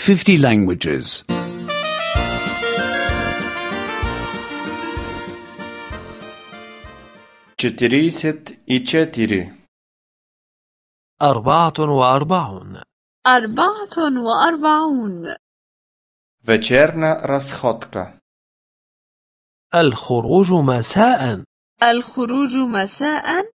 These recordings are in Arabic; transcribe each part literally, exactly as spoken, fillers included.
fifty languages. четиридесет и четири. أربعة وأربعون. أربعة وأربعون. Вечерна разходка. الخروج مساء. الخروج مساء.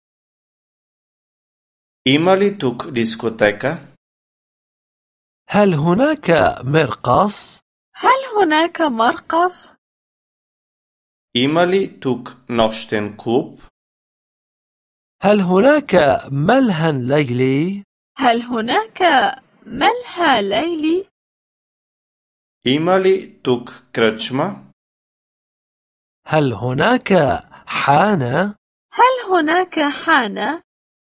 Има ли тук дискотека? هل هناك مرقص؟ هل هناك مرقص؟ Има ли тук нощен клуб? هل هناك ملهى ليلي؟ هل هناك ملهى ليلي؟ Има ли тук кръчма? هل هناك حانة؟ هل هناك حانة؟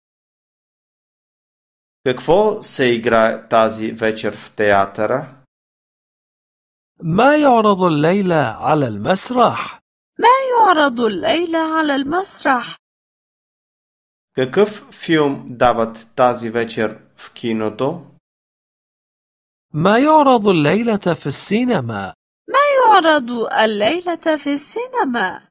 Какво се играе тази вечер в театъра? ما يعرض الليلة على المسرح؟ ما يعرض الليلة على المسرح؟ Какъв филм дават тази вечер в киното? ما يعرض الليلة في السينما؟ ما يعرض الليلة في السينما؟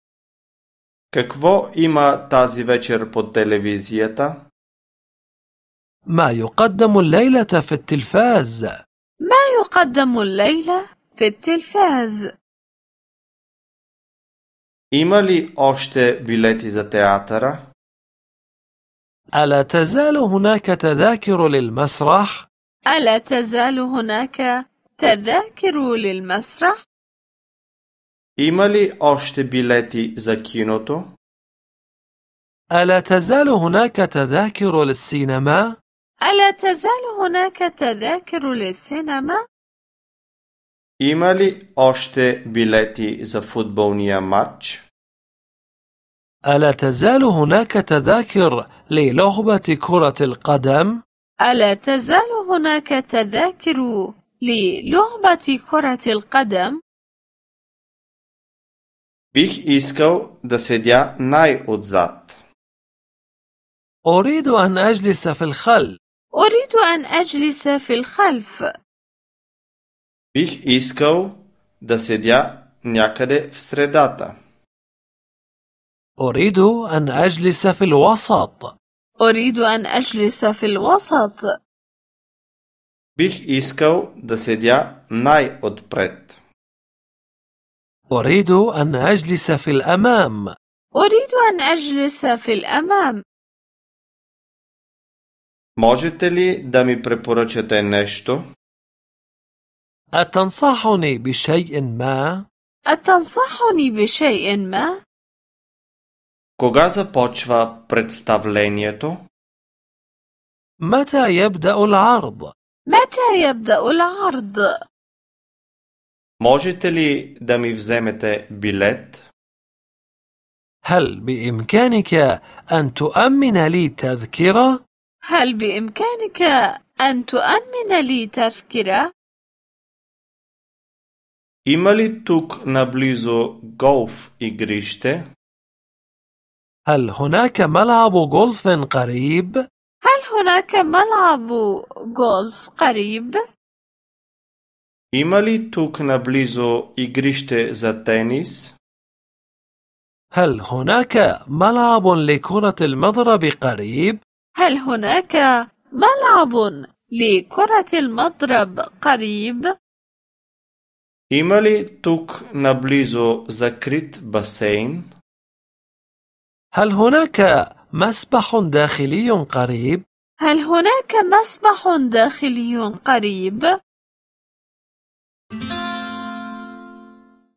Какво има тази вечер по телевизията? ما يقدم الليلة في التلفاز؟ ما يقدم الليلة في التلفاز؟ Има ли още билети за театъра? ألا تزال هناك تذاكر للمسرح؟ ألا تزال هناك تذاكر للمسرح؟ Има ли още билети за киното? ألا تزال هناك تذاكر للسينما؟ ألا تزال هناك تذاكر للسينما؟ Има ли още билети за футболния матч? ألا تزال هناك تذاكر للعبة كرة القدم؟ ألا تزال هناك تذاكر للعبة كرة القدم؟ Бих искал да седя най-отзад. أريد أن أجلس في الخلف. أريد أن أجلس في الخلف. Бих искал да седя някъде в средата. أريد أن أجلس في الوسط. أريد أن أجلس في الوسط. Бих искал да седя най-отпред. أريد أن أجلس في الأمام. أريد أن أجلس في الأمام. Можете ли да ми препоръчате нещо? أتنصحني بشيء ما؟ أتنصحني بشيء ما؟ Кога започва представлението? متى يبدأ العرض؟ متى يبدأ العرض؟ Можете ли да ми вземете билет? هل بإمكانك أن تؤمن لي تذكرة؟ هل بإمكانك أن تؤمن لي تذكرة؟ Има ли тук наблизо голф игрище? هل هناك ملعب غولف قريب؟ هل هناك ملعب غولف قريب؟ Има ли тук наблизо игрище за тенис? هل هناك ملعب لكرة المضرب قريب؟ هل هناك ملعب لكرة المضرب قريب؟ Има ли тук наблизо закрит басейн? هل هناك مسبح داخلي قريب؟ هل هناك مسبح داخلي قريب؟